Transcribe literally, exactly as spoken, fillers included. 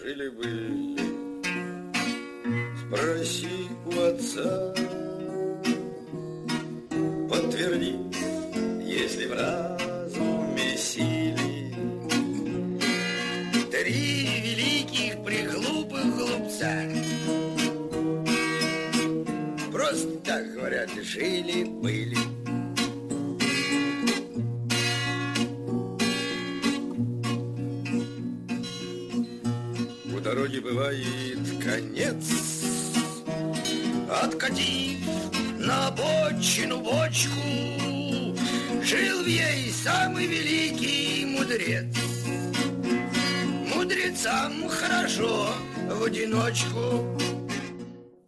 Жили-были, спроси у отца, подтверди, если в разуме силе. Три великих приглупых глупца, просто так говорят, жили-были. У дороги бывает конец, откатив на обочину бочку, жил в ней самый великий мудрец. Мудрецам хорошо в одиночку.